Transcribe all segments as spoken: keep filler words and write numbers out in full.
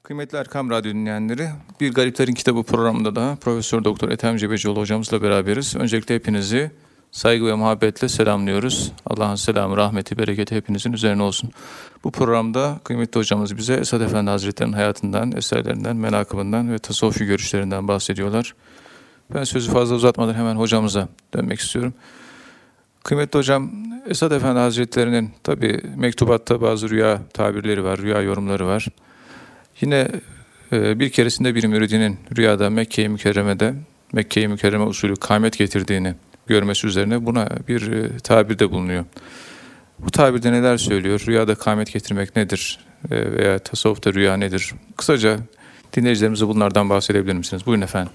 Kıymetli Erkam Radyo dinleyenleri, Bir Gariplerin Kitabı programında da Profesör Doktor Ethem Cebecioğlu hocamızla beraberiz. Öncelikle hepinizi saygı ve muhabbetle selamlıyoruz. Allah'ın selamı, rahmeti, bereketi hepinizin üzerine olsun. Bu programda kıymetli hocamız bize Esad Efendi Hazretleri'nin hayatından, eserlerinden, menakıbından ve tasavvufi görüşlerinden bahsediyorlar. Ben sözü fazla uzatmadan hemen hocamıza dönmek istiyorum. Kıymetli hocam, Esad Efendi Hazretleri'nin tabi mektubatta bazı rüya tabirleri var, rüya yorumları var. Yine e, bir keresinde bir müridinin rüyada Mekke-i Mükerreme'de Mekke-i Mükerreme usulü kâmet getirdiğini görmesi üzerine buna bir e, tabirde bulunuyor. Bu tabirde neler söylüyor? Rüyada kâmet getirmek nedir? E, veya tasavvufta rüya nedir? Kısaca dinleyicilerimize bunlardan bahsedebilir misiniz? Buyurun efendim.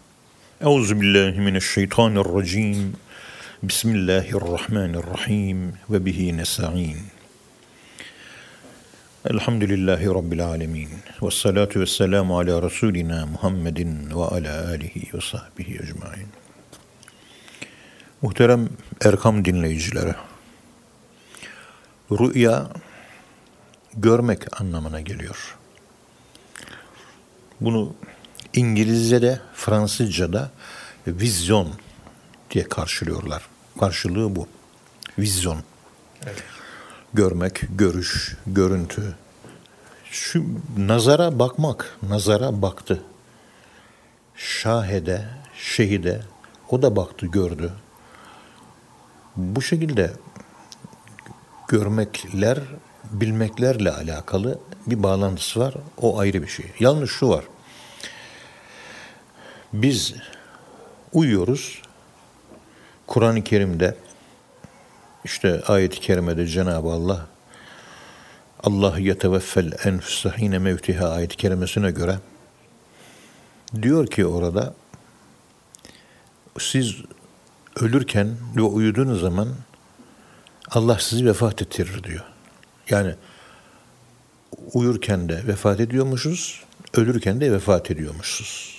Euzubillahimineşşeytanirracim. Bismillahirrahmanirrahim. Ve bihi nesta'in. Elhamdülillahi Rabbil alemin. Ve salatu ve selamu ala Resulina Muhammedin ve ala alihi ve sahbihi ecmain. Muhterem Erkam dinleyicileri, rüya görmek anlamına geliyor. Bunu İngilizce'de, Fransızca'da vizyon diye karşılıyorlar. Karşılığı bu. Vizyon. Evet. Görmek, görüş, görüntü. Şu nazara bakmak, nazara baktı. Şahede, şehide, o da baktı, gördü. Bu şekilde görmekler, bilmeklerle alakalı bir bağlantısı var. O ayrı bir şey. Yalnız şu var. Biz uyuyoruz. Kur'an-ı Kerim'de işte ayet-i kerimede Cenab-ı Allah Allah yeteveffel enfüse hine mevtiha ayet-i kerimesine göre diyor ki orada siz ölürken ve uyuduğunuz zaman Allah sizi vefat ettirir diyor. Yani uyurken de vefat ediyormuşuz, ölürken de vefat ediyormuşuz.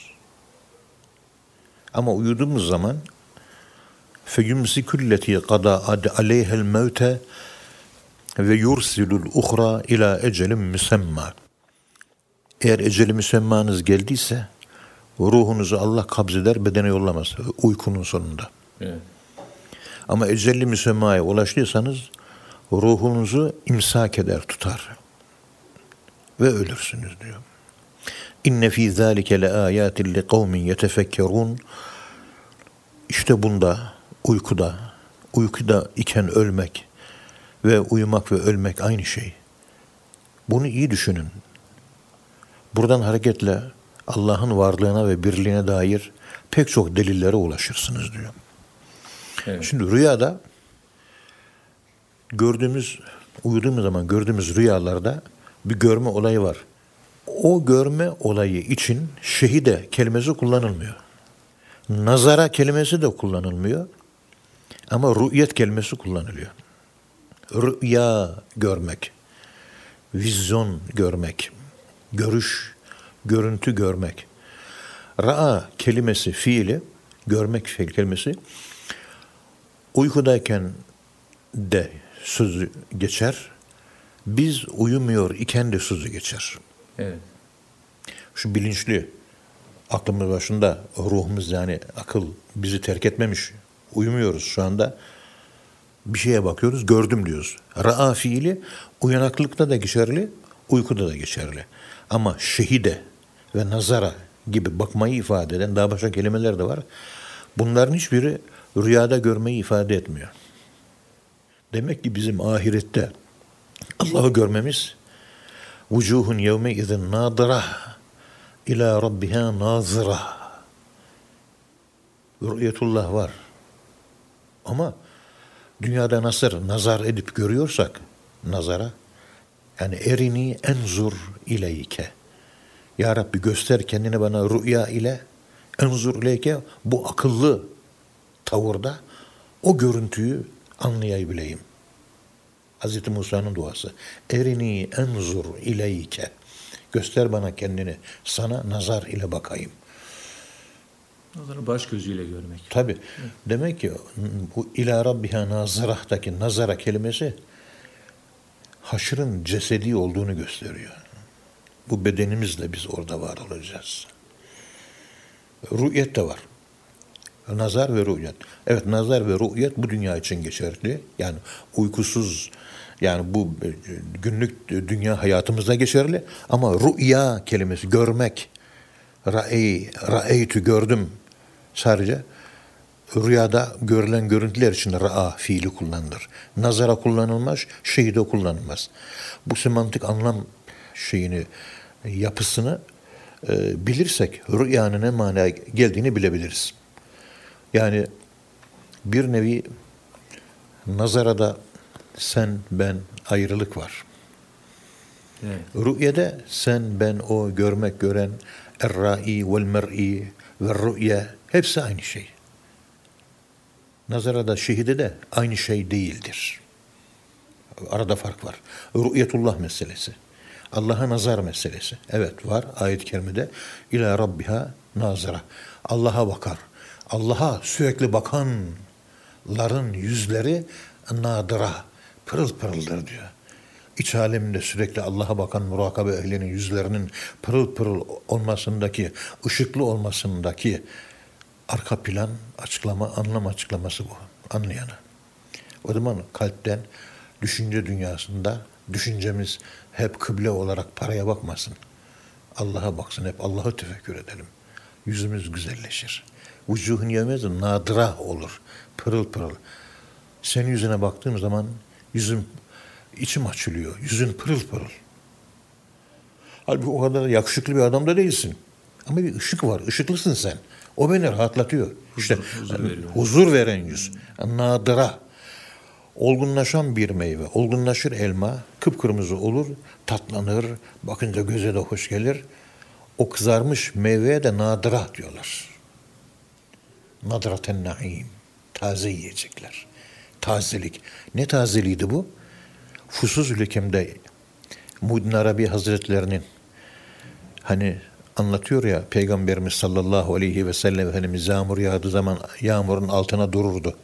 Ama uyuduğumuz zaman فَيُمْسِكُ الَّتِي قَضَى عَلَيْهَا الْمَوْتَ وَيُرْسِلُ الْاُخْرَى اِلَى اَجَلٍ مُسَمَّى. Eğer eceli müsemmanız geldiyse ruhunuzu Allah kabzeder, bedene yollamaz uykunun sonunda. Evet. Ama eceli müsemmaya ulaştıysanız ruhunuzu imsak eder, tutar ve ölürsünüz diyor. İnne fî zâlike le âyâtin li kavmin yetefekkerûn. İşte bunda, uykuda, uykuda iken ölmek ve uyumak ve ölmek aynı şey. Bunu iyi düşünün. Buradan hareketle Allah'ın varlığına ve birliğine dair pek çok delillere ulaşırsınız diyor. Evet. Şimdi rüyada gördüğümüz, uyuduğumuz zaman gördüğümüz rüyalarda bir görme olayı var. O görme olayı için şehide kelimesi kullanılmıyor. Nazara kelimesi de kullanılmıyor. Ama rü'yet kelimesi kullanılıyor. Rü'ya görmek, vizyon görmek, görüş, görüntü görmek. Ra'a kelimesi, fiili, görmek fiil kelimesi uykudayken de sözü geçer. Biz uyumuyor iken de sözü geçer. Evet. Şu bilinçli, aklımız başında, ruhumuz yani akıl bizi terk etmemiş. Uyumuyoruz şu anda. Bir şeye bakıyoruz, gördüm diyoruz. Ra'a fiili uyanıklıkta da geçerli, uykuda da geçerli. Ama şehide ve nazara gibi bakmayı ifade eden daha başka kelimeler de var. Bunların hiçbiri rüyada görmeyi ifade etmiyor. Demek ki bizim ahirette Allah'ı görmemiz vucuhun yevme izin nadırah ila rabbiha nazırah. Rü'yetullah var. Ama dünyada nasıl nazar edip görüyorsak nazara, yani erini enzur ileyke. Ya Rabbi göster kendini bana rüya ile, enzur ileyke, bu akıllı tavırda o görüntüyü anlayabileyim. Hazreti Musa'nın duası. Erini enzur ileyke. Göster bana kendini, sana nazar ile bakayım. Nazarı baş gözüyle görmek. Tabii. Evet. Demek ki bu ila rabbiha nazırahtaki nazara kelimesi haşrın cesedi olduğunu gösteriyor. Bu bedenimizle biz orada var olacağız. Rü'yet de var. Nazar ve rü'yet. Evet, nazar ve rü'yet bu dünya için geçerli. Yani uykusuz, yani bu günlük dünya hayatımızda geçerli. Ama rü'ya kelimesi, görmek, ra'ey, ra'eytü gördüm, sadece rüyada görülen görüntüler için ra'a fiili kullanılır. Nazara kullanılmaz, şehide kullanılmaz. Bu semantik anlam şeyini, yapısını e, bilirsek rüyanın ne manaya geldiğini bilebiliriz. Yani bir nevi nazarada sen ben ayrılık var. Evet. Rü'yede sen ben o görmek gören er-ra'i vel mer'i ve rü'ye hepsi aynı şey. Nazarada şehide de aynı şey değildir. Arada fark var. Rü'yetullah meselesi. Allah'a nazar meselesi. Evet var ayet-i kerimede. İlâ rabbiha nazara. Allah'a bakar. Allah'a sürekli bakanların yüzleri nadıra, pırıl pırıldır diyor. İç aleminde sürekli Allah'a bakan murakabe ehlinin yüzlerinin pırıl pırıl olmasındaki, ışıklı olmasındaki arka plan açıklama, anlam açıklaması bu. Anlayana. O zaman kalpten, düşünce dünyasında düşüncemiz hep kıble olarak paraya bakmasın. Allah'a baksın, hep Allah'ı tefekkür edelim. Yüzümüz güzelleşir. Vücuhun yevmezin nadıra olur. Pırıl pırıl. Senin yüzüne baktığım zaman yüzüm, içim açılıyor. Yüzün pırıl pırıl. Halbuki o kadar yakışıklı bir adam da değilsin. Ama bir ışık var. Işıklısın sen. O beni rahatlatıyor. Huzur, işte huzur, huzur veren yüz. Nadıra. Olgunlaşan bir meyve. Olgunlaşır elma. Kıpkırmızı olur. Tatlanır. Bakınca göze de hoş gelir. O kızarmış meyveye de nadıra diyorlar. Nadraten naim. Taze yiyecekler. Tazelik. Ne tazeliğiydi bu? Fusuz-ül Hikem'de Muhyiddin Arabi Hazretlerinin hani anlatıyor ya, Peygamberimiz sallallahu aleyhi ve sellem Efendimiz yağmur yağdığı zaman yağmurun altına dururdu.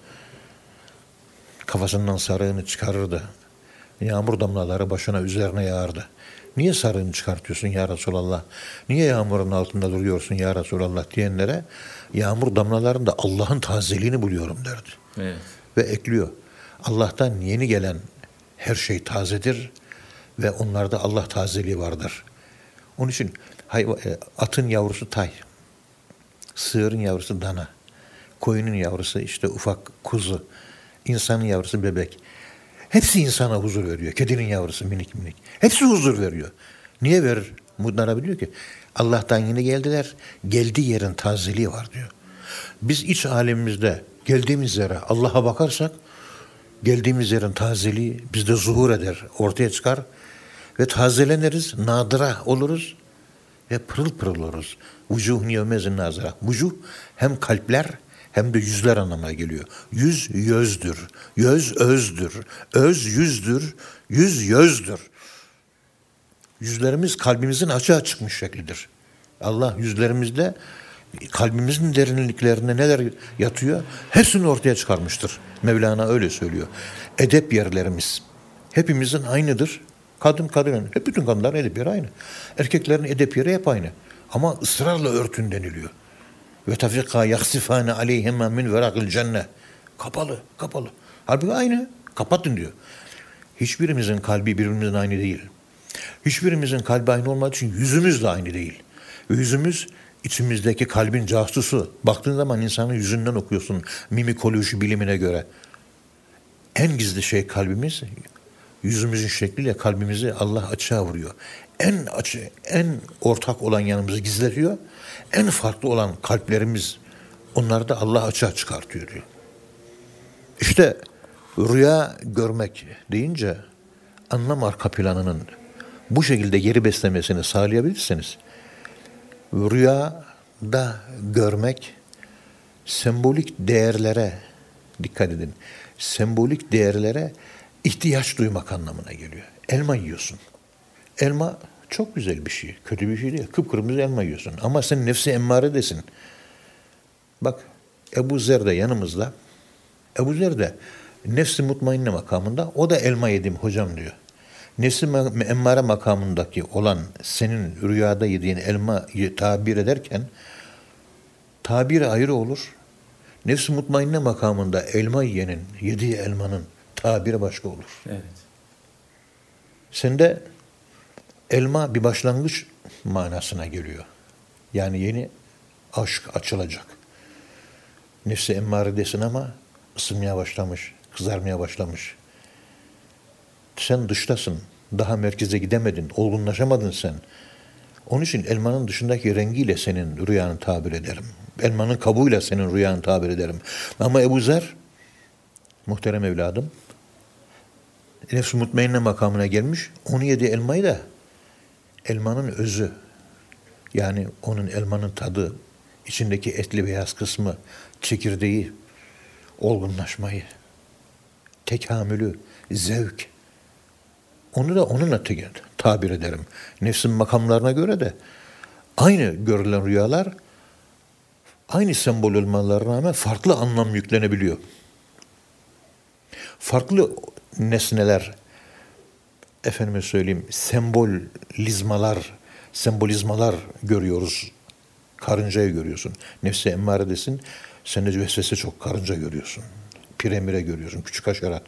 Kafasından sarığını çıkarırdı. Yağmur damlaları başına üzerine yağardı. Niye sarığını çıkartıyorsun ya Resulallah? Niye yağmurun altında duruyorsun ya Resulallah diyenlere yağmur damlalarında Allah'ın tazeliğini buluyorum derdi. Evet. Ve ekliyor. Allah'tan yeni gelen her şey tazedir ve onlarda Allah tazeliği vardır. Onun için atın yavrusu tay, sığırın yavrusu dana, koyunun yavrusu işte ufak kuzu, insanın yavrusu bebek. Hepsi insana huzur veriyor. Kedinin yavrusu minik minik. Hepsi huzur veriyor. Niye verir? Muhyiddin Arabi diyor ki Allah'tan yeni geldiler, geldiği yerin tazeliği var diyor. Biz iç alemimizde geldiğimiz yere Allah'a bakarsak geldiğimiz yerin tazeliği bizde zuhur eder, ortaya çıkar ve tazeleniriz, nadıra oluruz ve pırıl pırıl oluruz. Vücuhun yevmezin nazara. Vücuh hem kalpler hem de yüzler anlamına geliyor. Yüz yözdür, yüz özdür, öz yüzdür, yüz yözdür. Yüzlerimiz kalbimizin açığa çıkmış şeklidir. Allah yüzlerimizde kalbimizin derinliklerinde neler yatıyor hepsini ortaya çıkarmıştır. Mevlana öyle söylüyor. Edep yerlerimiz hepimizin aynıdır. Kadın kadının, hep bütün kadınların edep yeri aynı. Erkeklerin edep yeri hep aynı. Ama ısrarla örtün deniliyor. Ve tefika yaksifane aleyhima min verakil cenne. Kapalı, kapalı. Halbuki aynı. Kapatın diyor. Hiçbirimizin kalbi birbirimizin aynı değil. Hiçbirimizin kalbi aynı olmadığı için yüzümüz de aynı değil. Ve yüzümüz içimizdeki kalbin casusu. Baktığın zaman insanın yüzünden okuyorsun mimikoloji bilimine göre. En gizli şey kalbimiz, yüzümüzün şekliyle kalbimizi Allah açığa vuruyor. En açı, en ortak olan yanımızı gizletiyor. En farklı olan kalplerimiz, onları da Allah açığa çıkartıyor diyor. İşte rüya görmek deyince anlam arka planının bu şekilde geri beslemesini sağlayabilirseniz, rüyada görmek sembolik değerlere dikkat edin. Sembolik değerlere ihtiyaç duymak anlamına geliyor. Elma yiyorsun. Elma çok güzel bir şey. Kötü bir şey değil. Kıpkırmızı elma yiyorsun. Ama sen nefsi emmaredesin. Bak Ebu Zer de yanımızda. Ebu Zer de nefsi mutmainne makamında. O da elma yedim hocam diyor. nefs-i emmare makamındaki olan senin rüyada yediğin elmayı tabir ederken tabiri ayrı olur. Nefs-i mutmainne makamında elma yiyenin, yediği elmanın tabiri başka olur. Evet. Sende elma bir başlangıç manasına geliyor. Yani yeni aşk açılacak. Nefs-i emmaredesin ama ısınmaya başlamış, kızarmaya başlamış. Sen dıştasın. Daha merkeze gidemedin, olgunlaşamadın sen. Onun için elmanın dışındaki rengiyle senin rüyanı tabir ederim. Elmanın kabuğuyla senin rüyanı tabir ederim. Ama Ebu Zer, muhterem evladım, nefs-i mutmainne makamına gelmiş, onu yediği elmayı da elmanın özü, yani onun elmanın tadı, içindeki etli beyaz kısmı, çekirdeği, olgunlaşmayı, tekamülü, zevk, onu da onunla tabir ederim. Nefsin makamlarına göre de aynı görülen rüyalar aynı sembol olmalarına rağmen farklı anlam yüklenebiliyor. Farklı nesneler, efendime söyleyeyim, sembolizmalar, sembolizmalar görüyoruz. Karıncayı görüyorsun. Nefs-i emmaredesin. Sen de vesvese çok, karınca görüyorsun. Piremire görüyorsun, küçük haşerat.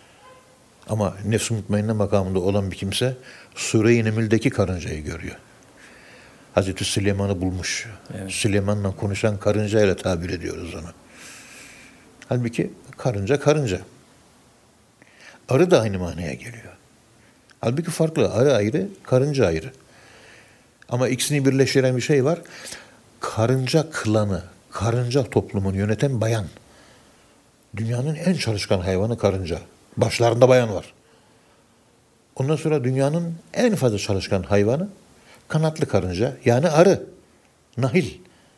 Ama nefs-i mutmainne makamında olan bir kimse Sure-i Neml'deki karıncayı görüyor. Hazreti Süleyman'ı bulmuş. Evet. Süleyman'la konuşan karıncayla tabir ediyoruz onu. Halbuki karınca karınca. Arı da aynı manaya geliyor. Halbuki farklı. Arı ayrı, karınca ayrı. Ama ikisini birleştiren bir şey var. Karınca klanı, karınca toplumunu yöneten bayan. Dünyanın en çalışkan hayvanı karınca. Başlarında bayan var. Ondan sonra dünyanın en fazla çalışkan hayvanı kanatlı karınca, yani arı, nahil.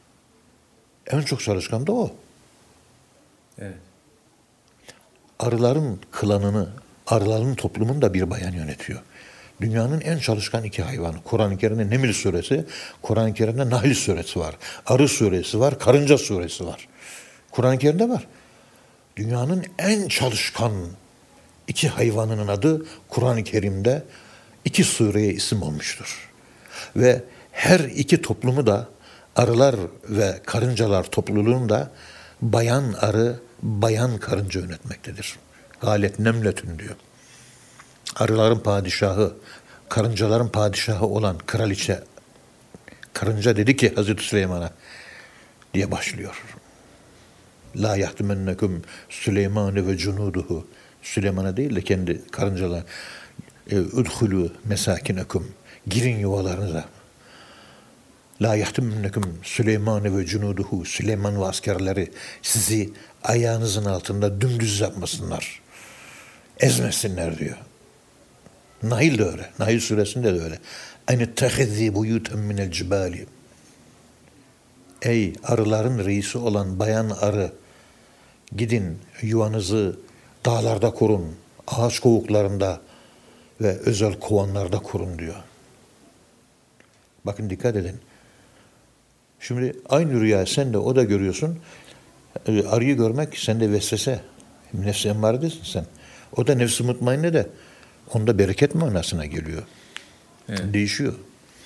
En çok çalışkan da o. Evet. Arıların klanını, arıların toplumunu da bir bayan yönetiyor. Dünyanın en çalışkan iki hayvanı. Kur'an-ı Kerim'de Neml suresi, Kur'an-ı Kerim'de Nahl suresi var. Arı suresi var, karınca suresi var. Kur'an-ı Kerim'de var. Dünyanın en çalışkan iki hayvanının adı Kur'an-ı Kerim'de iki sureye isim olmuştur. Ve her iki toplumu da arılar ve karıncalar topluluğunu da bayan arı, bayan karınca yönetmektedir. Galet nemletün diyor. Arıların padişahı, karıncaların padişahı olan kraliçe, karınca dedi ki Hazreti Süleyman'a diye başlıyor. La yahtimennekum Süleyman ve cunuduhu. Süleyman'a değil de kendi karıncalar. Udhulu mesakinekum. Girin yuvalarınıza. La yahtimennekum Süleyman ve cunuduhu. Süleyman ve askerleri sizi ayağınızın altında dümdüz yapmasınlar. Ezmesinler diyor. Nahl de öyle. Nahl suresinde de öyle. Enettehizi buyuten minel cibali. Ey arıların reisi olan bayan arı, gidin yuvanızı dağlarda kurun, ağaç kovuklarında ve özel kovanlarda kurun diyor. Bakın dikkat edin. Şimdi aynı rüya sen de o da görüyorsun. Arıyı görmek sende vesvese. Nefs-i emmaredesin sen. O da nefs-i mutmainne de onda bereket manasına geliyor. Evet. Değişiyor.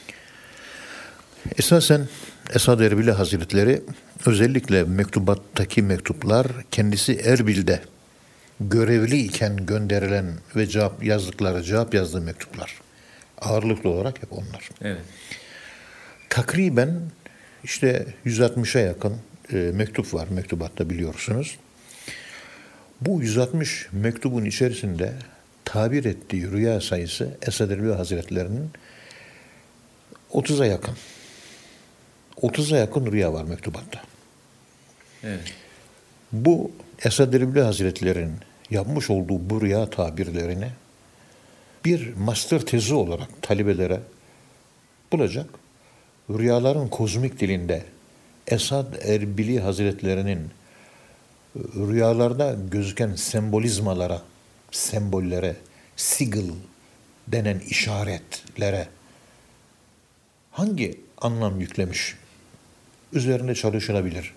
Esasen Esad Erbili Hazretleri özellikle mektubattaki mektuplar kendisi Erbil'de görevli iken gönderilen ve cevap yazdıkları, cevap yazdığı mektuplar. Ağırlıklı olarak hep onlar. Evet. Takriben işte yüz altmışa yakın e, mektup var mektubatta biliyorsunuz. Bu yüz altmış mektubun içerisinde tabir ettiği rüya sayısı Esad Erbil Hazretleri'nin otuza yakın. otuza yakın rüya var mektubatta. Evet. Bu Esad Erbil Hazretleri'nin yapmış olduğu bu rüya tabirlerini bir master tezi olarak talebelere bulacak. Rüyaların kozmik dilinde Esad Erbili Hazretleri'nin rüyalarda gözüken sembolizmalara, sembollere, sigil denen işaretlere hangi anlam yüklemiş? Üzerinde çalışılabilir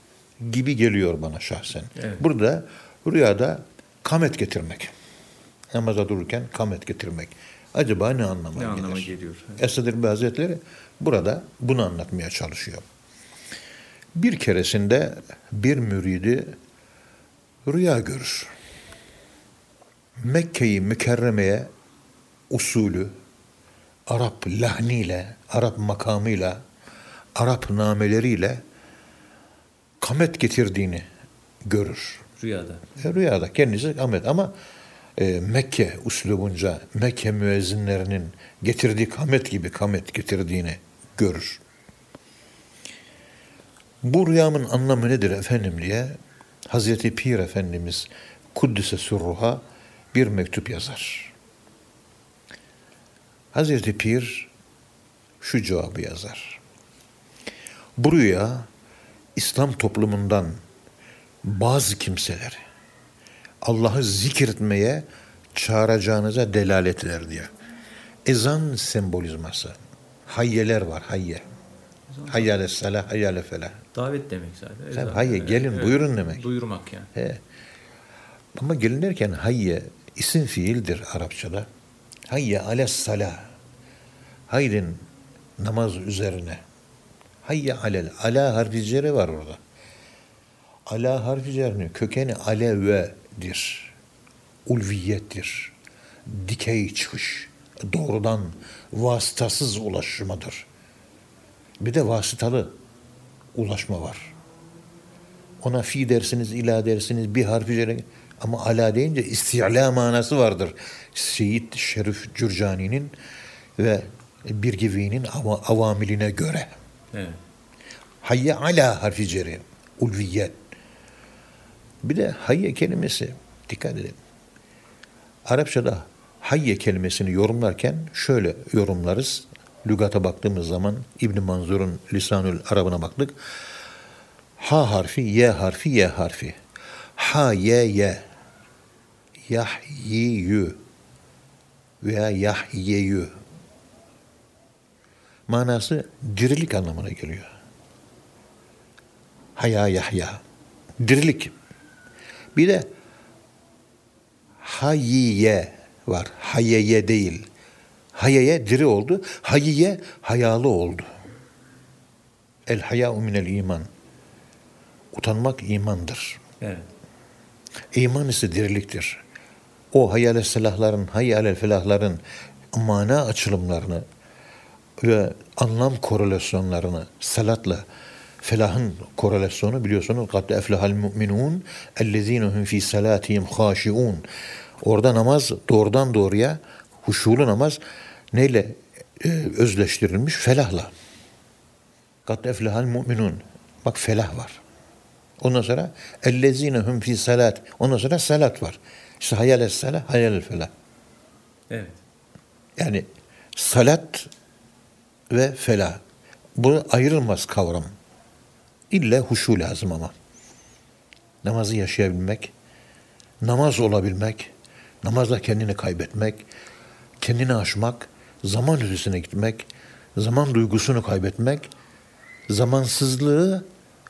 gibi geliyor bana şahsen. Evet. Burada rüyada kamet getirmek. Namaza dururken kamet getirmek. Acaba ne anlama Ne gelir? anlama geliyor? Esad Erbil Hazretleri burada bunu anlatmaya çalışıyor. Bir keresinde bir müridi rüya görür. Mekke-i Mükerreme'ye usulü, Arap lahniyle, Arap makamıyla, Arap nameleriyle kamet getirdiğini görür. Rüyada. E, rüyada kendisi kamet ama e, Mekke uslubunca Mekke müezzinlerinin getirdiği kamet gibi kamet getirdiğini görür. Bu rüyamın anlamı nedir efendim diye Hazreti Pir Efendimiz Kuddise Sürruh'a bir mektup yazar. Hazreti Pir şu cevabı yazar. Bu rüya İslam toplumundan bazı kimseleri Allah'ı zikretmeye çağıracağınıza delalet eder diyor. Ezan sembolizması. Hayyeler var, hayye. Hayyale salah, hayyale felah. Davet demek zaten. Sen Ezan. hayye gelin Evet, buyurun demek. Buyurmak yani. He. Ama gelin derken hayye isim fiildir Arapçada. Hayye ales salah. Haydin namaz üzerine. Hayye alel. Ala harfi cere var orada. Ala harfi cerinin kökeni alevedir. Ulviyettir. Dikey çıkış. Doğrudan vasıtasız ulaşmadır. Bir de vasıtalı ulaşma var. Ona fi dersiniz, ila dersiniz, bir harfi cere, ama ala deyince isti'la manası vardır. Seyyid Şerif Cürcani'nin ve Birgivi'nin av- avamiline göre. Evet. Hayye ala harfi ceri, ulviyet. Bir de hayye kelimesi, dikkat edin. Arapçada hayye kelimesini yorumlarken şöyle yorumlarız. Lügata baktığımız zaman İbn Manzur'un Lisanül Arab'ına baktık. Ha harfi, ye harfi, ye harfi. Ha, ye, ye. Yahyiyü veya yahyiyü. Manası dirilik anlamına geliyor. Haya, yahya. Dirilik. Bir de hayyiye var. Hayye değil. Hayye diri oldu. Hayyiye hayalı oldu. El hayâ'u minel iman. Utanmak imandır. Evet. İman ise diriliktir. O hayyâle selahların, hayyâle felahların mana açılımlarını ve anlam korelasyonlarını salatla felahın korelasyonu biliyorsunuz. Kad eflehal mu'minun ellezinehum fi salatihim haşiun. Orada namaz doğrudan doğruya huşulu namaz neyle e, özleştirilmiş? Felahla. Kad eflehal mu'minun. Bak felah var. Ondan sonra ellezinehum fi salat. Ondan sonra salat var. İşte hayal salah, hayal felah. Evet. Yani salat ve felah. Bu ayrılmaz kavram. İlla huşu lazım ama. Namazı yaşayabilmek, namaz olabilmek, namazla kendini kaybetmek, kendini aşmak, zaman ötesine gitmek, zaman duygusunu kaybetmek, zamansızlığı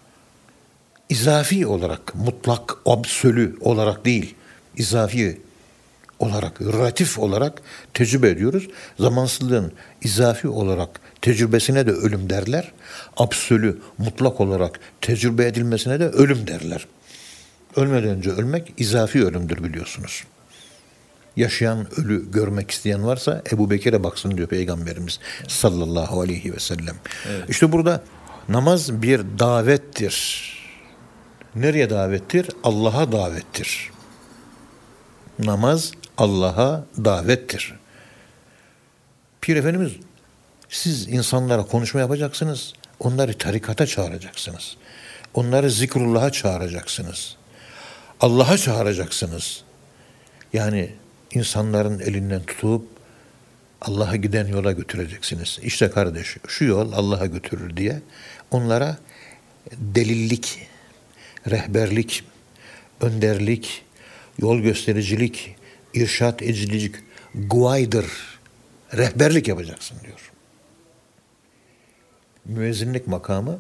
izafi olarak, mutlak, absolü olarak değil, izafi olarak, relatif olarak tecrübe ediyoruz. Zamansızlığın izafi olarak tecrübesine de ölüm derler. Absolü, mutlak olarak tecrübe edilmesine de ölüm derler. Ölmeden önce ölmek izafi ölümdür biliyorsunuz. Yaşayan ölü görmek isteyen varsa Ebu Bekir'e baksın diyor Peygamberimiz sallallahu aleyhi ve sellem. Evet. İşte burada namaz bir davettir. Nereye davettir? Allah'a davettir. Namaz Allah'a davettir. Pir Efendimiz, siz insanlara konuşma yapacaksınız, onları tarikata çağıracaksınız. Onları zikrullah'a çağıracaksınız. Allah'a çağıracaksınız. Yani insanların elinden tutup Allah'a giden yola götüreceksiniz. İşte kardeş, şu yol Allah'a götürür diye onlara delillik, rehberlik, önderlik, yol göstericilik, irşat edicilik, guaydır, rehberlik yapacaksın diyor. Müezzinlik makamı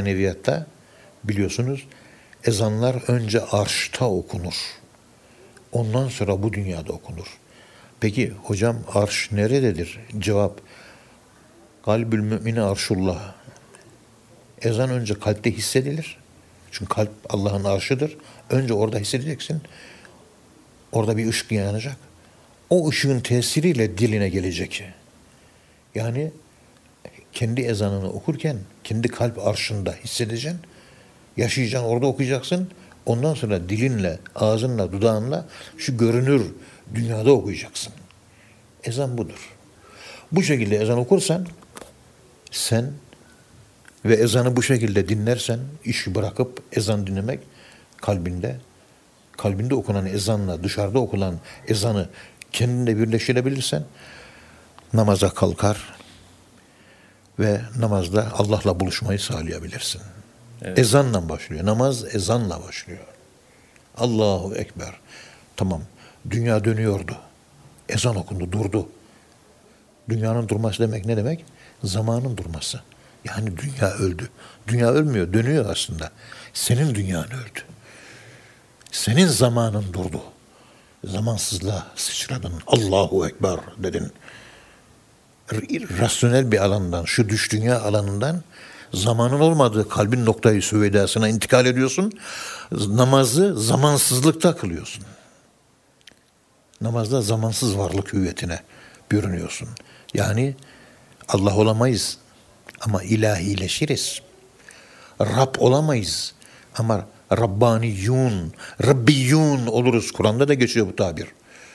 maneviyatta biliyorsunuz ezanlar önce arşta okunur. Ondan sonra bu dünyada okunur. Peki hocam arş nerededir? Cevap, kalbül mümini arşullah. Ezan önce kalpte hissedilir. Çünkü kalp Allah'ın arşıdır. Önce orada hissedeceksin. Orada bir ışık yanacak. O ışığın tesiriyle diline gelecek. Yani kendi ezanını okurken kendi kalp arşında hissedeceksin. Yaşayacaksın, orada okuyacaksın. Ondan sonra dilinle, ağzınla, dudağınla şu görünür dünyada okuyacaksın. Ezan budur. Bu şekilde ezan okursan sen ve ezanı bu şekilde dinlersen, işi bırakıp ezan dinlemek kalbinde, kalbinde okunan ezanla dışarıda okunan ezanı kendinde birleştirebilirsen namaza kalkar ve namazda Allah'la buluşmayı sağlayabilirsin. Evet. Ezanla başlıyor. Namaz ezanla başlıyor. Allahu Ekber. Tamam. Dünya dönüyordu. Ezan okundu, durdu. Dünyanın durması demek ne demek? Zamanın durması. Yani dünya öldü. Dünya ölmüyor, dönüyor aslında. Senin dünyan öldü. Senin zamanın durdu. Zamansızlığa sıçradın. Allahu Ekber dedin. Rasyonel bir alandan, şu düş dünya alanından zamanın olmadığı kalbin noktayı süveydasına intikal ediyorsun. Namazı zamansızlıkta kılıyorsun. Namazda zamansız varlık hüviyetine bürünüyorsun. Yani Allah olamayız ama ilahileşiriz. Rab olamayız ama Rabbaniyun, Rabbiyun oluruz. Kur'an'da da geçiyor bu tabir.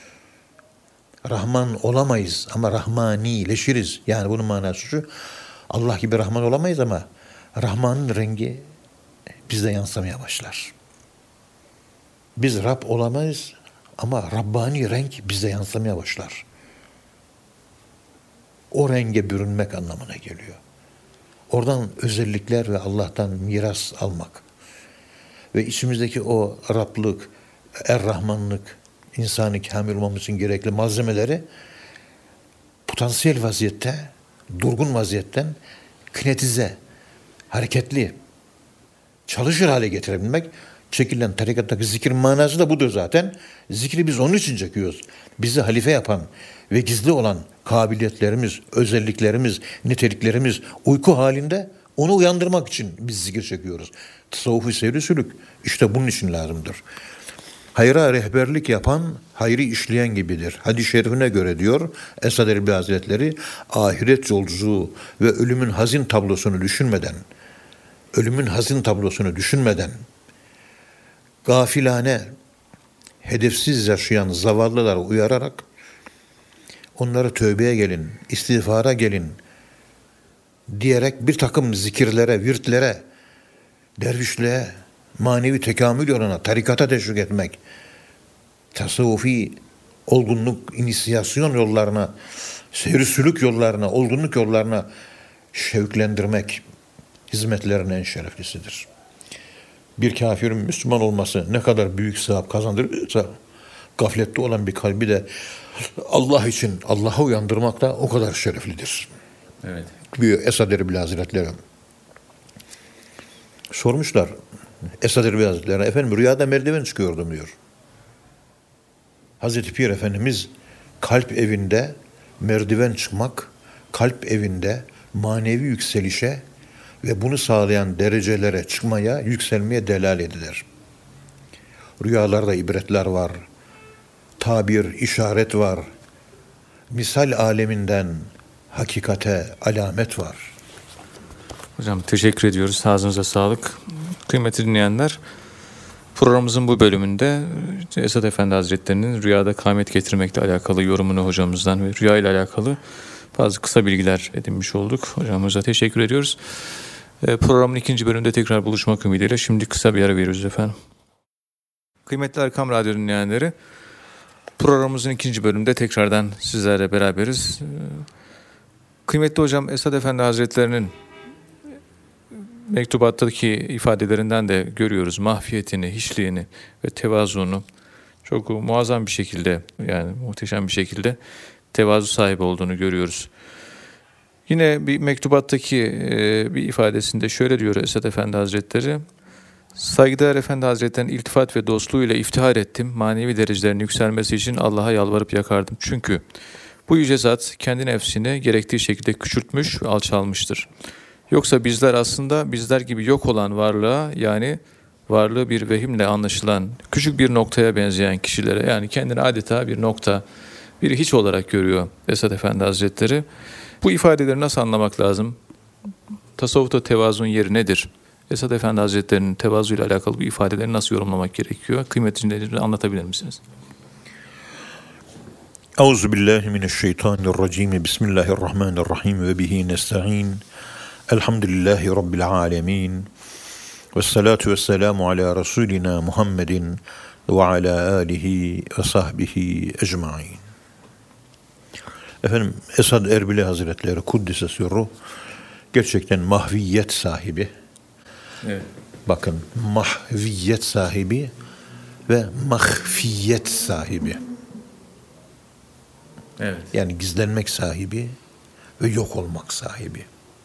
Rahman olamayız ama Rahmanileşiriz. Yani bunun manası şu, Allah gibi Rahman olamayız ama Rahman'ın rengi bizde yansımaya başlar. Biz Rab olamayız ama Rabbani renk bizde yansımaya başlar. O renge bürünmek anlamına geliyor. Oradan özellikler ve Allah'tan miras almak. Ve içimizdeki o Rablık, Er-Rahmanlık, insani kamil olmamız için gerekli malzemeleri potansiyel vaziyette, durgun vaziyetten kinetize, hareketli, çalışır hale getirebilmek. Çekilen tarikattaki zikir manası da budur zaten. Zikri biz onun için çekiyoruz. Bizi halife yapan ve gizli olan kabiliyetlerimiz, özelliklerimiz, niteliklerimiz uyku halinde onu uyandırmak için biz zikir çekiyoruz. Tasavvuf-u seyri sülük işte bunun için lazımdır. Hayra rehberlik yapan, hayrı işleyen gibidir. Hadis-i şerifine göre diyor Esad Erbil Hazretleri, ahiret yolculuğu ve ölümün hazin tablosunu düşünmeden, ölümün hazin tablosunu düşünmeden, gafilane, hedefsiz yaşayan zavallılara uyararak, onları tövbeye gelin, istiğfara gelin diyerek bir takım zikirlere, virtlere, dervişliğe, manevi tekamül yoluna, tarikata teşvik etmek, tasavvufi olgunluk, inisiyasyon yollarına, seyri sülük yollarına, olgunluk yollarına şevklendirmek hizmetlerin en şereflisidir. Bir kafirin Müslüman olması ne kadar büyük sevap kazandırırsa, gaflette olan bir kalbi de Allah için Allah'a uyandırmak da o kadar şereflidir. Evet. Büyük Esad Erbil Hazretleri sormuşlar Esad Erbil Hazretleri, efendim rüyada merdiven çıkıyordum diyor. Hazreti Pir Efendimiz kalp evinde merdiven çıkmak, kalp evinde manevi yükselişe ve bunu sağlayan derecelere çıkmaya, yükselmeye delalet eder. Rüyalarda ibretler var, tabir, işaret var, misal aleminden hakikate alamet var. Hocam teşekkür ediyoruz. Ağzınıza sağlık. Kıymetli dinleyenler, programımızın bu bölümünde Esad Efendi Hazretleri'nin rüyada kâmet getirmekle alakalı yorumunu hocamızdan ve rüya ile alakalı bazı kısa bilgiler edinmiş olduk. Hocamıza teşekkür ediyoruz. Programın ikinci bölümünde tekrar buluşmak ümidiyle şimdi kısa bir ara veriyoruz efendim. Kıymetli Erkam Radyo dinleyenleri, programımızın ikinci bölümünde tekrardan sizlerle beraberiz. Kıymetli hocam Esad Efendi Hazretleri'nin mektubattaki ifadelerinden de görüyoruz mahfiyetini, hiçliğini ve tevazuunu. Çok muazzam bir şekilde, yani muhteşem bir şekilde tevazu sahibi olduğunu görüyoruz. Yine bir mektubattaki e, bir ifadesinde şöyle diyor Esad Efendi Hazretleri: Saygıdeğer Efendi Hazretleri'nin iltifat ve dostluğuyla iftihar ettim. Manevi derecelerin yükselmesi için Allah'a yalvarıp yakardım. Çünkü bu yüce zat kendi nefsini gerektiği şekilde küçültmüş ve alçalmıştır. Yoksa bizler aslında bizler gibi yok olan varlığa, yani varlığı bir vehimle anlaşılan küçük bir noktaya benzeyen kişilere, yani kendini adeta bir nokta, bir hiç olarak görüyor Esad Efendi Hazretleri. Bu ifadeleri nasıl anlamak lazım? Tasavvufta tevazunun yeri nedir? Esad Efendi Hazretleri'nin tevazuyla alakalı bu ifadeleri nasıl yorumlamak gerekiyor? Kıymetli dinleyicilerimize anlatabilir misiniz? Euzubillahimineşşeytanirracim. Bismillahirrahmanirrahim ve bihi nesta'in. Elhamdülillahi Rabbil alemin. Vessalatu vesselamu ala Resulina Muhammedin ve ala alihi ve sahbihi ecmain. Efendim, Esad Erbili Hazretleri Kuddise Sürruh gerçekten mahviyet sahibi. Evet. Bakın, mahviyet sahibi ve mahfiyet sahibi. Evet. Yani gizlenmek sahibi ve yok olmak sahibi.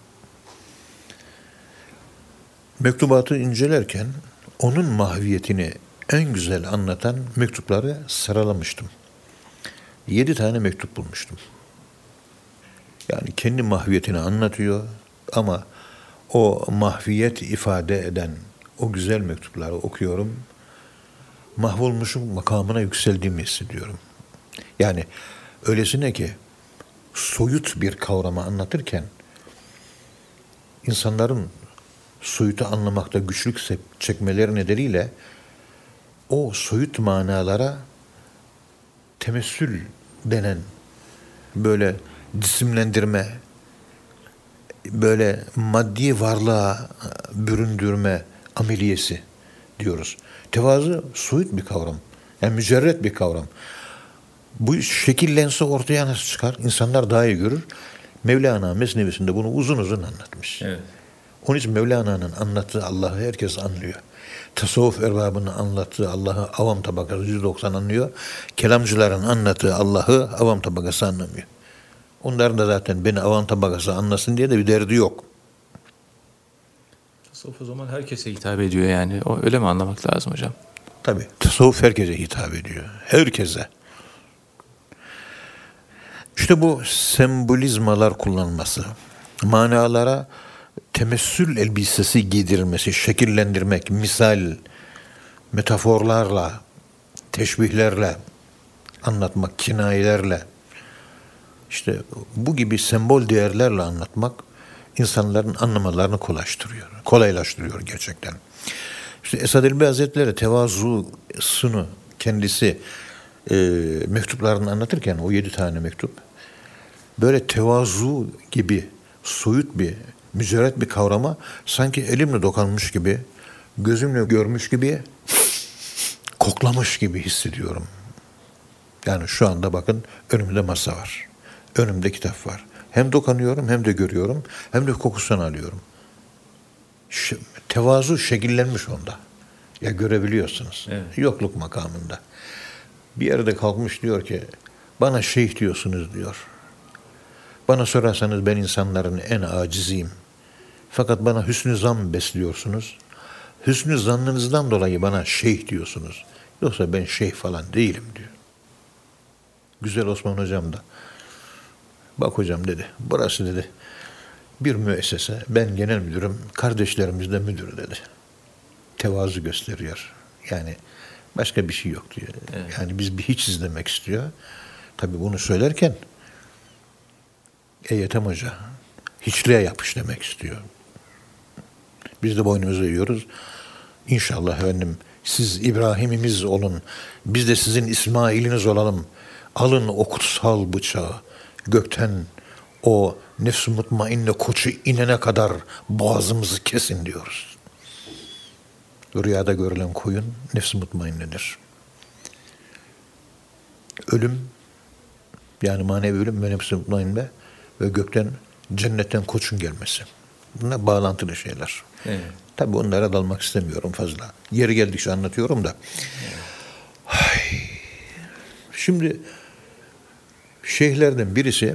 Mektubatı incelerken onun mahviyetini en güzel anlatan mektupları sıralamıştım. Yedi tane mektup bulmuştum. Yani kendi mahviyetini anlatıyor ama o mahviyet ifade eden o güzel mektupları okuyorum. Mahvolmuşum makamına yükseldiğimi hissediyorum. Yani öylesine ki soyut bir kavramı anlatırken insanların soyutu anlamakta güçlük çekmeleri nedeniyle o soyut manalara temessül denen böyle cisimlendirme, böyle maddi varlığa büründürme ameliyesi diyoruz. Tevazu soyut bir kavram. Yani mücerret bir kavram. Bu şekillense ortaya nasıl çıkar? İnsanlar daha iyi görür. Mevlana Mesnevisinde bunu uzun uzun anlatmış. Evet. Onun için Mevlana'nın anlattığı Allah'ı herkes anlıyor. Tasavvuf erbabının anlattığı Allah'ı avam tabakası yüzde doksan anlıyor. Kelamcıların anlattığı Allah'ı avam tabakası anlamıyor. Onların da zaten beni avam tabakası anlasın diye de bir derdi yok. Tasavvuf o zaman herkese hitap ediyor yani. O, öyle mi anlamak lazım hocam? Tabii. Tasavvuf herkese hitap ediyor. Herkese. İşte bu sembolizmalar kullanılması, manalara temessül elbisesi giydirilmesi, şekillendirmek, misal, metaforlarla, teşbihlerle anlatmak, kinayelerle, işte bu gibi sembol değerlerle anlatmak insanların anlamalarını kolaylaştırıyor. Kolaylaştırıyor gerçekten. İşte Esad Erbil Hazretleri tevazusunu kendisi e, mektuplarını anlatırken o yedi tane mektup böyle tevazu gibi soyut bir, mücerret bir kavrama sanki elimle dokanmış gibi, gözümle görmüş gibi, koklamış gibi hissediyorum. Yani şu anda bakın önümde masa var. Önümde kitap var. Hem dokanıyorum hem de görüyorum hem de kokusunu alıyorum. Ş- tevazu şekillenmiş onda. Ya görebiliyorsunuz. Evet. Yokluk makamında. Bir yerde kalkmış diyor ki bana şeyh diyorsunuz diyor. Bana sorarsanız ben insanların en aciziyim. Fakat bana hüsnü zan besliyorsunuz. Hüsnü zannınızdan dolayı bana şeyh diyorsunuz. Yoksa ben şeyh falan değilim diyor. Güzel Osman hocam da bak hocam dedi, burası dedi bir müessese, ben genel müdürüm, kardeşlerimiz de müdür dedi. Tevazu gösteriyor. Yani başka bir şey yok diyor. Evet. Yani biz bir hiç izlemek istiyor. Tabii bunu söylerken ey Ethem Hoca, hiçliğe yapış demek istiyor. Biz de boynumuzu eğiyoruz. İnşallah efendim siz İbrahim'imiz olun, biz de sizin İsmail'iniz olalım. Alın o kutsal bıçağı, gökten o nefs-i mutmainne koçu inene kadar boğazımızı kesin diyoruz. Rüyada görülen koyun nefs-i mutmainnedir. Ölüm, yani manevi ölüm ve nefs-i mutmainne ve gökten, cennetten koçun gelmesi. Bunlar bağlantılı şeyler. Evet. Tabii onlara dalmak istemiyorum fazla. Yeri geldikçe anlatıyorum da. Ay. Şimdi şeyhlerden birisi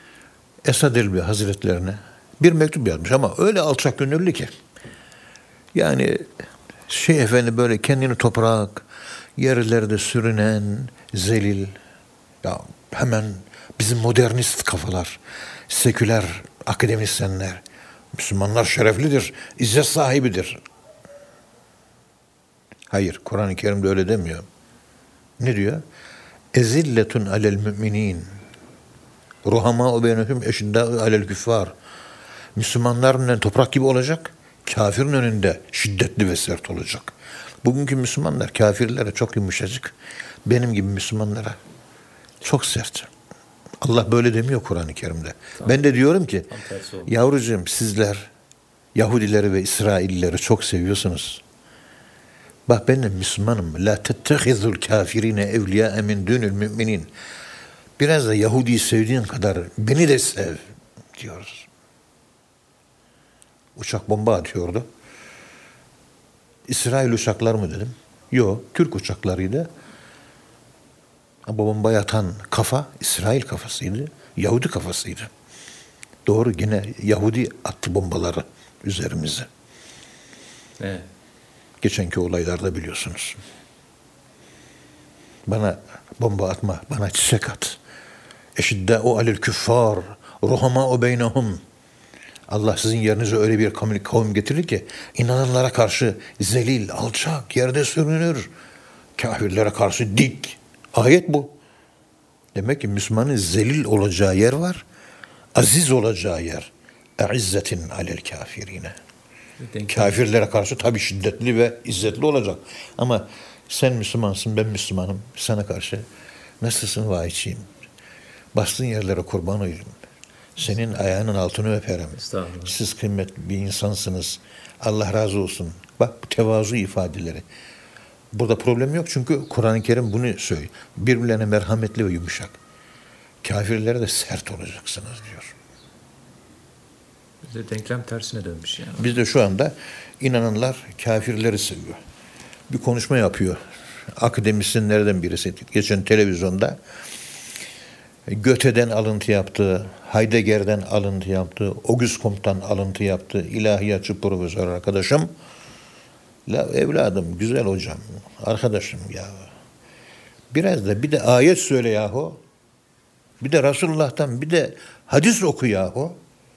Esad Erbil Hazretlerine bir mektup yazmış ama öyle alçak gönüllü ki Yani şey efendi böyle kendini toprak, yerlerde sürünen, zelil. Ya hemen bizim modernist kafalar, seküler akademisyenler, Müslümanlar şereflidir, izzet sahibidir. Hayır, Kur'an-ı Kerim'de öyle demiyor. Ne diyor? Ezilletun alel müminin. Ruhama beynehum eşiddâ alel küffâr. Müslümanların önünde toprak gibi olacak, kafirin önünde şiddetli ve sert olacak. Bugünkü Müslümanlar kafirlere çok yumuşacık. Benim gibi Müslümanlara çok sert. Allah böyle demiyor Kur'an-ı Kerim'de. Tamam. Ben de diyorum ki, yavrucuğum sizler Yahudileri ve İsraillileri çok seviyorsunuz. Bak ben de Müslümanım. La tettehizul kafirine evliya min dunul müminin. Biraz da Yahudi'yi sevdiğin kadar beni de sev diyoruz. Uçak bomba atıyordu. İsrail uçaklar mı dedim. Yok, Türk uçaklarıydı. Ama bomba atan kafa İsrail kafasıydı. Yahudi kafasıydı. Doğru, yine Yahudi attı bombaları üzerimize. Evet. Geçenki olaylarda biliyorsunuz. Bana bomba atma, bana çiçek at. Eşiddâ'u alel küffâr, ruhamâ'u beynehum. Allah sizin yerinize öyle bir kavim getirir ki inananlara karşı zelil, alçak, yerde sürünür. Kafirlere karşı dik. Ayet bu. Demek ki Müslümanın zelil olacağı yer var, aziz olacağı yer. E'izzetin alel kafirine. Kafirlere karşı tabii şiddetli ve izzetli olacak. Ama sen Müslümansın, ben Müslümanım. Sana karşı nasılsın vahiyçiyim? Bastığın yerlere kurban olayım. Senin ayağının altını öperim. Siz kıymetli bir insansınız. Allah razı olsun. Bak bu tevazu ifadeleri. Burada problem yok çünkü Kur'an-ı Kerim bunu söylüyor. Birbirlerine merhametli ve yumuşak. Kafirlere de sert olacaksınız diyor. Bizde denklem tersine dönmüş yani. Bizde şu anda inananlar kafirleri seviyor. Bir konuşma yapıyor. Akademisyenlerden birisi. Geçen televizyonda Göte'den alıntı yaptı, Heidegger'den alıntı yaptı, Auguste Comte'dan alıntı yaptı, ilahiyatçı profesör arkadaşım. La evladım, güzel hocam, arkadaşım ya. Biraz da bir de ayet söyle yahu. Bir de Resulullah'tan bir de hadis oku yahu.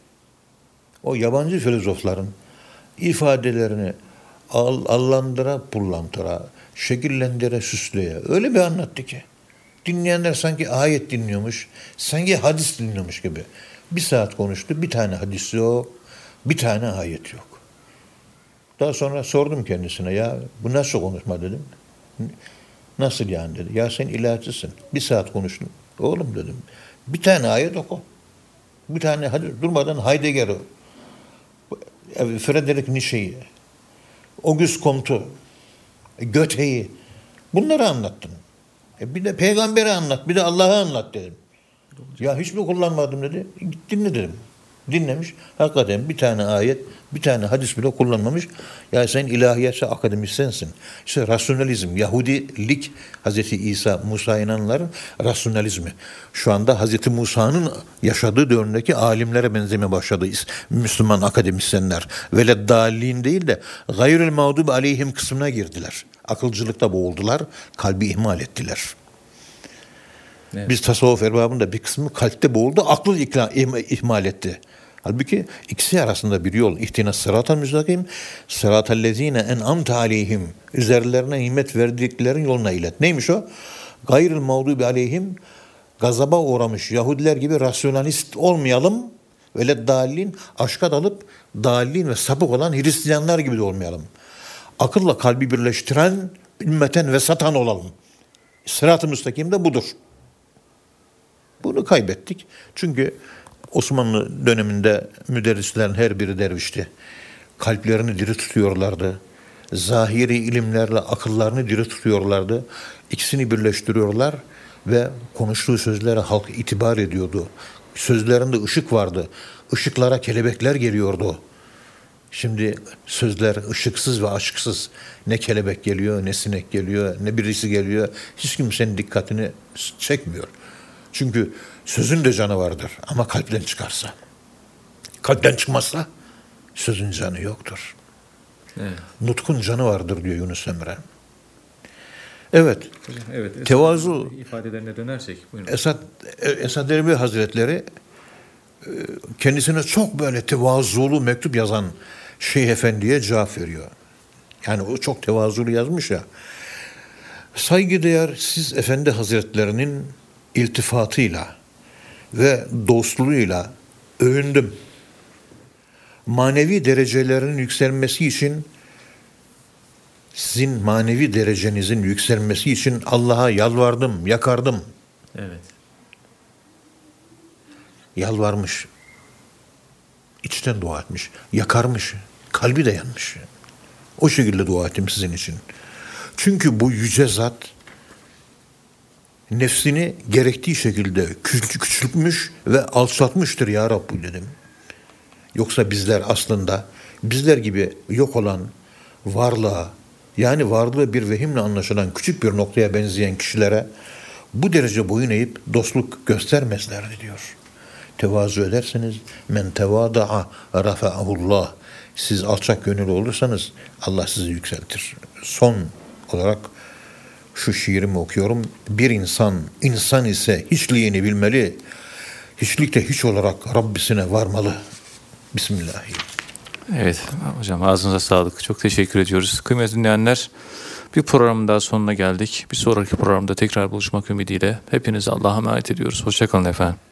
O yabancı filozofların ifadelerini al, allandıra pullantıra, şekillendire süsleye öyle bir anlattı ki. Dinleyenler sanki ayet dinliyormuş, sanki hadis dinliyormuş gibi. Bir saat konuştu, bir tane hadis yok, bir tane ayet yok. Daha sonra sordum kendisine, ya bu nasıl konuşma dedim. Nasıl yani dedi. Ya sen ilahiyatçısın. Bir saat konuştun. Oğlum dedim. Bir tane ayet oku. Bir tane hadis. Durmadan Heidegger'i, Friedrich Nietzsche'yi, Auguste Comte'u, Goethe'yi bunları anlattın. E bir de peygamberi anlat, bir de Allah'ı anlat dedim. Ya hiç mi kullanmadım dedi. Dinle dedim. Dinlemiş. Hakikaten bir tane ayet, bir tane hadis bile kullanmamış. Ya sen ilahiyatçı akademisyensin. İşte rasyonalizm, Yahudilik, Hazreti İsa, Musa inananların rasyonalizmi. Şu anda Hazreti Musa'nın yaşadığı dönemdeki alimlere benzemeye başladı Müslüman akademisyenler. Veleddallin değil de gayrül mağdub aleyhim kısmına girdiler. Akılcılıkta boğuldular, kalbi ihmal ettiler. Evet. Biz tasavvuf erbabında bir kısmı kalpte boğuldu, aklı ihmal etti. Halbuki ikisi arasında bir yol. İhtina sıratal müstakim, sıratal lezine en'amte aleyhim. Üzerlerine nimet verdiklerin yoluna ilet. Neymiş o? Gayril mağdubi aleyhim, gazaba uğramış Yahudiler gibi rasyonalist olmayalım. Öyle dalin, aşka dalıp dalin ve sapık olan Hristiyanlar gibi de olmayalım. Akılla kalbi birleştiren ümmeten ve satan olalım. Sırat-ı müstakim de budur. Bunu kaybettik. Çünkü Osmanlı döneminde müderrislerin her biri dervişti. Kalplerini diri tutuyorlardı. Zahiri ilimlerle akıllarını diri tutuyorlardı. İkisini birleştiriyorlar ve konuştuğu sözlere halk itibar ediyordu. Sözlerinde ışık vardı. Işıklara kelebekler geliyordu. Şimdi sözler ışıksız ve aşksız. Ne kelebek geliyor, ne sinek geliyor, ne birisi geliyor. Hiç kimsenin dikkatini çekmiyor. Çünkü sözün de canı vardır ama kalpten çıkarsa. Kalpten çıkmazsa sözün canı yoktur. Evet. Nutkun canı vardır diyor Yunus Emre. Evet. Evet. Esad Tevazu ifadelerine dönersek. Buyurun. Esad Esad Erbil Hazretleri kendisine çok böyle tevazulu mektup yazan Şeyh Efendi'ye cevap veriyor. Yani o çok tevazulu yazmış ya. Saygıdeğer siz Efendi Hazretlerinin iltifatıyla ve dostluğuyla övündüm. Manevi derecelerinin yükselmesi için, sizin manevi derecenizin yükselmesi için Allah'a yalvardım, yakardım. Evet. Yalvarmış. İçten dua etmiş. Yakarmış. Kalbi de yanmış. O şekilde dua ettim sizin için. Çünkü bu yüce zat nefsini gerektiği şekilde küçük küçültmüş ve alçaltmıştır ya Rabbi dedim. Yoksa bizler aslında bizler gibi yok olan varlığa, yani varlığı bir vehimle anlaşılan küçük bir noktaya benzeyen kişilere bu derece boyun eğip dostluk göstermezlerdi diyor. Tevazu ederseniz men tevada'a rafa'ahullah. Siz alçak gönüllü olursanız Allah sizi yükseltir. Son olarak şu şiirimi okuyorum. Bir insan, insan ise hiçliğini bilmeli. Hiçlikte hiç olarak Rabbisine varmalı. Bismillahirrahmanirrahim. Evet hocam, ağzınıza sağlık. Çok teşekkür ediyoruz. Kıymetli dinleyenler, bir programın daha sonuna geldik. Bir sonraki programda tekrar buluşmak ümidiyle hepinize Allah'a emanet ediyoruz. Hoşça kalın efendim.